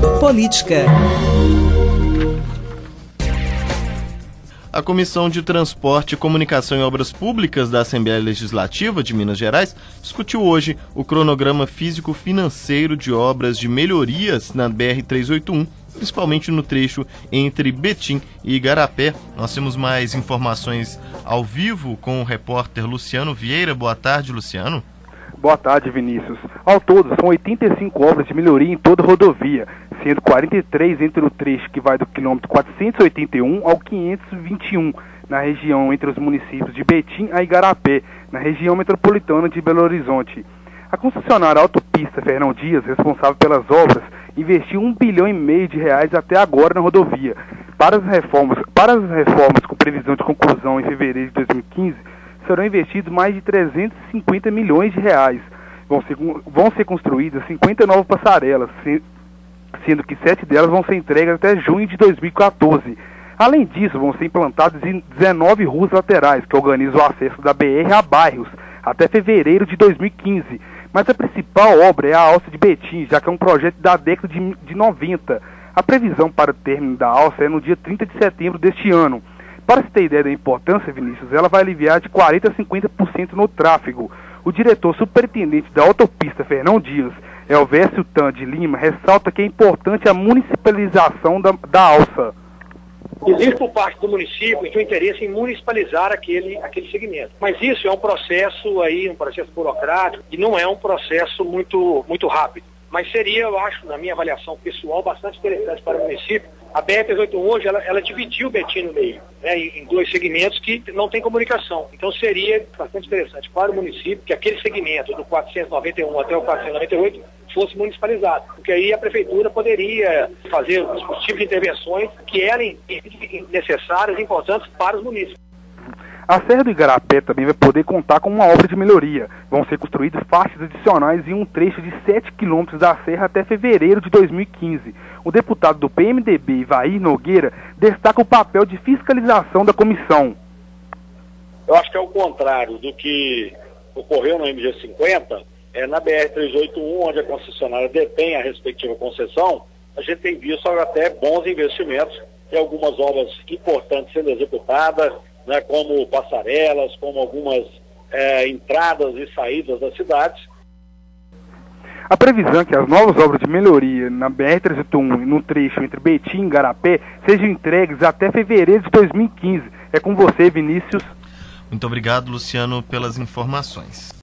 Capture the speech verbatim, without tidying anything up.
Política. A Comissão de Transporte, Comunicação e Obras Públicas da Assembleia Legislativa de Minas Gerais discutiu hoje o cronograma físico-financeiro de obras de melhorias na B R trezentos e oitenta e um, principalmente no trecho entre Betim e Igarapé. Nós temos mais informações ao vivo com o repórter Luciano Vieira. Boa tarde, Luciano. Boa tarde, Vinícius. Ao todo, são oitenta e cinco obras de melhoria em toda a rodovia, sendo quarenta e três entre o trecho que vai do quilômetro quatrocentos e oitenta e um ao quinhentos e vinte e um, na região entre os municípios de Betim e Igarapé, na região metropolitana de Belo Horizonte. A concessionária Autopista Fernão Dias, responsável pelas obras, investiu um bilhão e meio de reais até agora na rodovia. Para as reformas, para as reformas com previsão de conclusão em fevereiro de dois mil e quinze, serão investidos mais de trezentos e cinquenta milhões de reais. Vão ser, vão ser construídas cinquenta novas passarelas, sendo que sete delas vão ser entregues até junho de dois mil e quatorze. Além disso, vão ser implantadas dezenove ruas laterais, que organizam o acesso da B R a bairros, até fevereiro de dois mil e quinze. Mas a principal obra é a alça de Betim, já que é um projeto da década de, de noventa. A previsão para o término da alça é no dia trinta de setembro deste ano. Para se ter ideia da importância, Vinícius, ela vai aliviar de quarenta a cinquenta por cento no tráfego. O diretor superintendente da Autopista Fernão Dias, Elvésio Tan de Lima, ressalta que é importante a municipalização da, da alça. Existe por parte do município o interesse em municipalizar aquele, aquele segmento. Mas isso é um processo aí, um processo burocrático, e não é um processo muito, muito rápido. Mas seria, eu acho, na minha avaliação pessoal, bastante interessante para o município. A B R trezentos e oitenta e um hoje, ela, ela dividiu o Betim no meio, né, em, em dois segmentos que não tem comunicação. Então seria bastante interessante para o município que aquele segmento do quatrocentos e noventa e um até o quatrocentos e noventa e oito fosse municipalizado. Porque aí a prefeitura poderia fazer os, os tipos de intervenções que eram necessárias e importantes para os municípios. A Serra do Igarapé também vai poder contar com uma obra de melhoria. Vão ser construídas faixas adicionais em um trecho de sete quilômetros da serra até fevereiro de dois mil e quinze. O deputado do P M D B, Ivair Nogueira, destaca o papel de fiscalização da comissão. Eu acho que é o contrário do que ocorreu no M G cinquenta, é, na B R trezentos e oitenta e um, onde a concessionária detém a respectiva concessão, a gente tem visto até bons investimentos e algumas obras importantes sendo executadas, né, como passarelas, como algumas é, entradas e saídas das cidades. A previsão é que as novas obras de melhoria na B R trezentos e oitenta e um e no trecho entre Betim e Igarapé sejam entregues até fevereiro de dois mil e quinze. É com você, Vinícius. Muito obrigado, Luciano, pelas informações.